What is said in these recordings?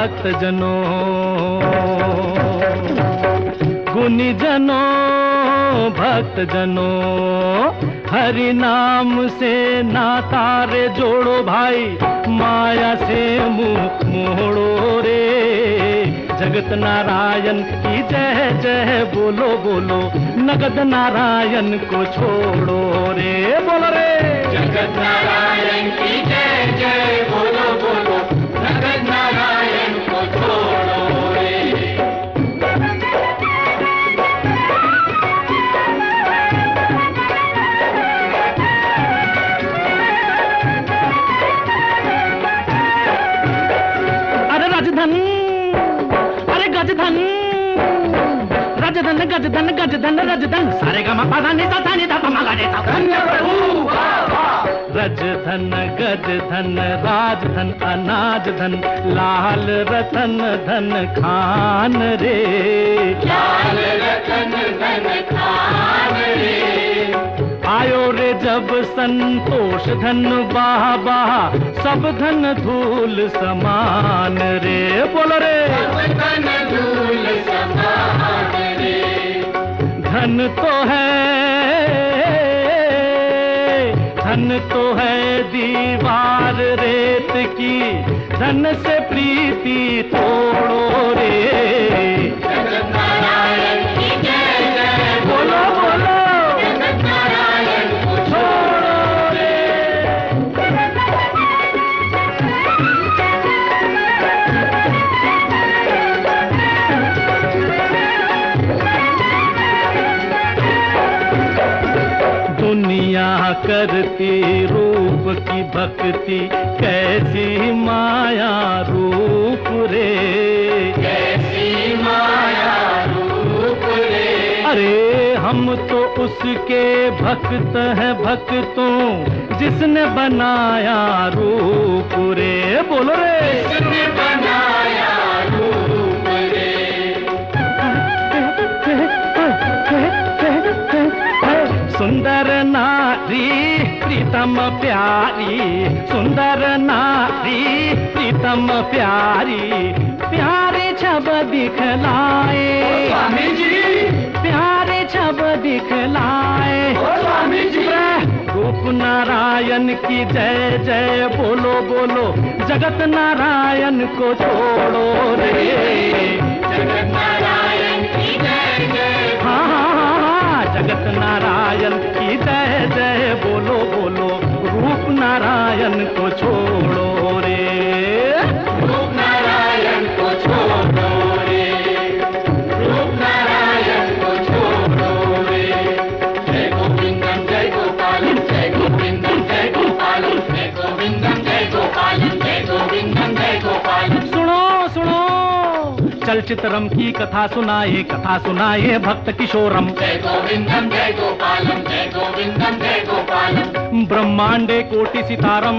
भक्त जनों, गुनी जनों भक्त जनों, हरि नाम से नाता रे जोड़ो भाई, माया से मुंह मोड़ो रे। जगत नारायण की जय जय बोलो बोलो, नगद नारायण को छोड़ो रे। बोलो रे जगत नारायण की जय जय बोलो बोलो, नगद नारायण को छोड़ो रे। गजधन गजधन गजधन रजधन, सारे गा मा पा धा नि सा धा नि धा पा मा गा रे सा। धन्य प्रभु रजधन गजधन राजधन अनाजधन, लाल रतन धन खान रे। लाल रतन धन खान रे। आयो रे जब संतोष धन बाबा, सब धन धूल समान रे। बोलो रे सब धन धूल समान रे। धन तो है दीवार रेत की, धन से प्रीति तोड़ो रे। जगत नारायण की जय जय बोलो बोलो, जगत नारायण को छोड़ो रे। दुनिया करती रूप की भक्ति, कैसी माया रूप रे। कैसी माया रूप रे। अरे हम तो उसके भक्त हैं भक्तों, जिसने बनाया रूप रे। बोलो रे जिसने बनाया रूप रे। सुंदर नारी प्रीतम प्यारी, सुंदर नारी प्रीतम प्यारी, प्यारे छब दिखलाए स्वामी जी, प्यारे छब दिखलाए स्वामी जी। रूप नारायण की जय जय बोलो बोलो, जगत नारायण को छोड़ो रे। जगत नारायण की जय जय। हाँ हाँ हाँ, जगत नारायण की जय जय बोलो बोलो, रूप नारायण को छोड़ो रे। रूप नारायण को छोड़ो रे। रूप नारायण को छोड़ो रे। जय गोविंदम जय गोपालम, जय गोविंदम जय गोपालम, जय गोविंदम जय गोपालम, जय गोविंदम जय गोपालम। सुनो सुनो, चलचित्रम की कथा सुनाए भक्त किशोरम। जय गोविंदम जय गोपालम, जय गोविंदम जय गोपालम। ब्रह्मांडे कोटि सितारम,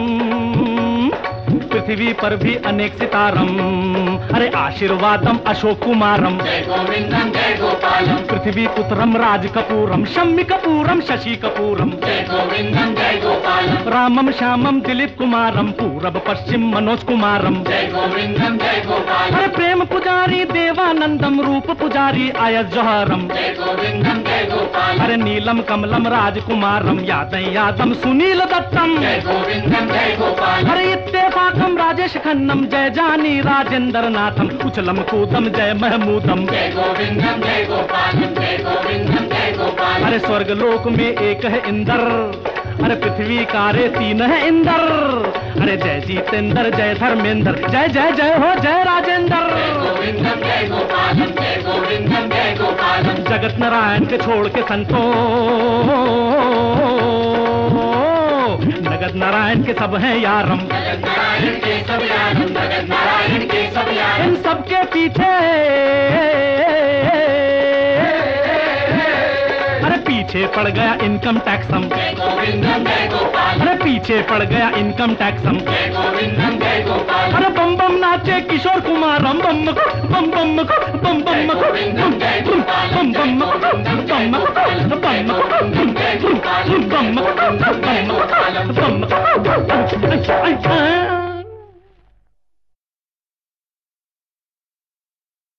पृथ्वी पर भी अनेक सितारम। अरे आशीर्वादम अशोक कुमारम। जय गोविंदम जय गोपालम। पृथ्वी पुत्रम राज कपूरम, शम्मी कपूरम शशि कपूरम। जय गोविंदम जय गोपालम। रामम श्यामम दिलीप कुमारम, पूरब पश्चिम मनोज कुमारम। जय गोविंदम जय गोपालम। अरे प्रेम पुजारी देवानंदम, रूप पुजारी आयस जौहरम। जय गोविंदम जय गोपालम। अरे नीलम कमलम राजकुमारम, यादम सुनील दत्तम। जय गोविंदम जय गोपालम। अरे इत्तेफाकम राजेश खन्नम, जय जानी राजेंद्र नाथम, उछलम कूदम जय महमूदम। जय गोविंदम जय गोपालम, जय गोविंदम जय गोपालम। अरे स्वर्ग लोक में एक है इंद्र, अरे पृथ्वी कारे तीन है इंद्र। अरे जय जितेंद्र जय धर्मेंद्र, जय जय जय हो जय राजेंद्र। जय गोविंदम जय गोपालम, जय गोविंदम जय गोपालम। जगत नारायण के छोड़ के संतों, नगद नारायण के सब हैं यारम। जगत नारायण के सब यारम, जगत नारायण के सब यारम। इन सबके पीछे, अरे पीछे पड़ गया इनकम टैक्सम। जय गोविंदम जय गोपालम। अरे पीछे पड़ गया इनकम टैक्सम। जय गोविंदम जय गोपालम। अरे बम बम नाचे किशोर कुमारम, बम को बम बम को बम बम को गोविंदम जय गोपालम, बम बम को बम को बम जय गोपालम, बम को बम को